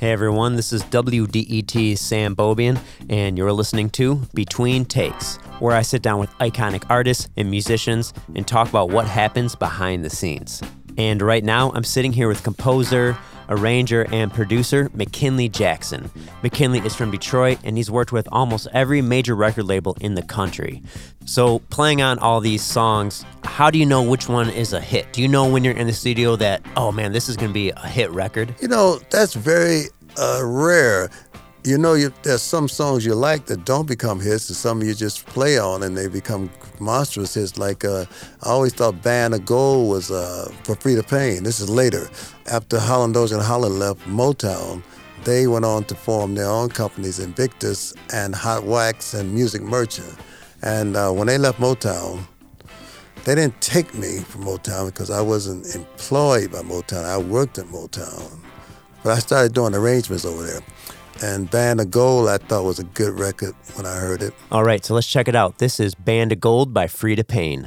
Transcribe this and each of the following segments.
Hey everyone, this is WDET Sam Bobian, and you're listening to Between Takes, where I sit down with iconic artists and musicians and talk about what happens behind the scenes. And right now, I'm sitting here with composer, arranger, and producer McKinley Jackson. McKinley is from Detroit, and he's worked with almost every major record label in the country. So playing on all these songs, how do you know which one is a hit? Do you know when you're in the studio that, oh man, this is going to be a hit record? You know, that's very rare. You know, there's some songs you like that don't become hits, and some you just play on and they become monstrous hits. Like, I always thought Band of Gold was for Freda Payne. This is later. After Holland Dozier and Holland left Motown, they went on to form their own companies, Invictus and Hot Wax and Music Merchant. And when they left Motown, they didn't take me from Motown because I wasn't employed by Motown. I worked at Motown. But I started doing arrangements over there. And Band of Gold, I thought was a good record when I heard it. All right, so let's check it out. This is Band of Gold by Freda Payne.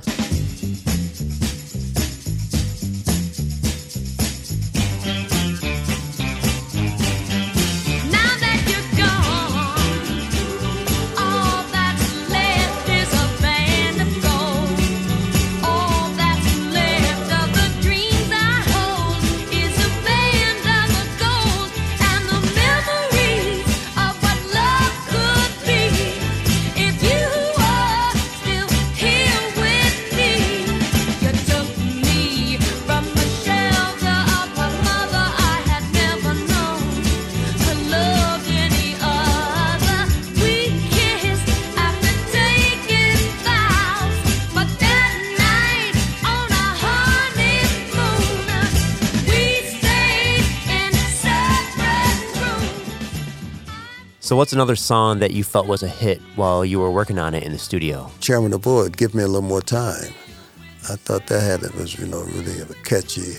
So what's another song that you felt was a hit while you were working on it in the studio? Chairman of the Board, Give Me a Little More Time. I thought that was, really a catchy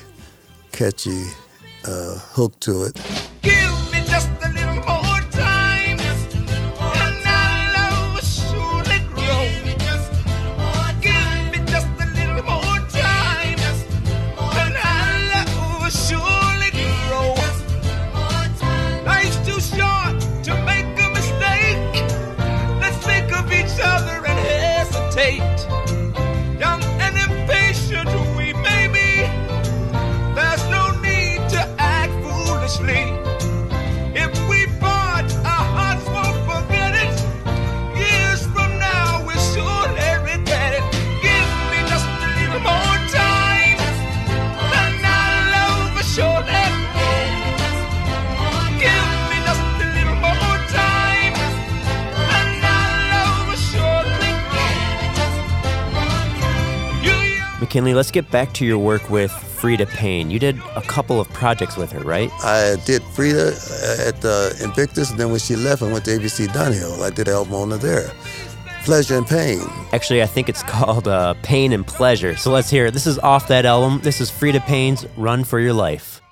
hook to it. Give me just a little more time, and our love will surely grow. Give me just a little more time, and our love will surely grow. Life's too short to make a mistake. Let's think of each other and hesitate. Young and impatient we may be, there's no need to act foolishly. If we part, our hearts won't forget it. Years from now we'll surely regret it. Give me just a little more time, and our love will surely grow. Give me just a little more time, and our love will surely grow. McKinley, let's get back to your work with Freda Payne. You did a couple of projects with her, right? I did Freda at Invictus, and then when she left, I went to ABC Dunhill. I did an album on her there. Pleasure and Pain. Actually, I think it's called Pain and Pleasure. So let's hear it. This is off that album. This is Freda Payne's Run for Your Life.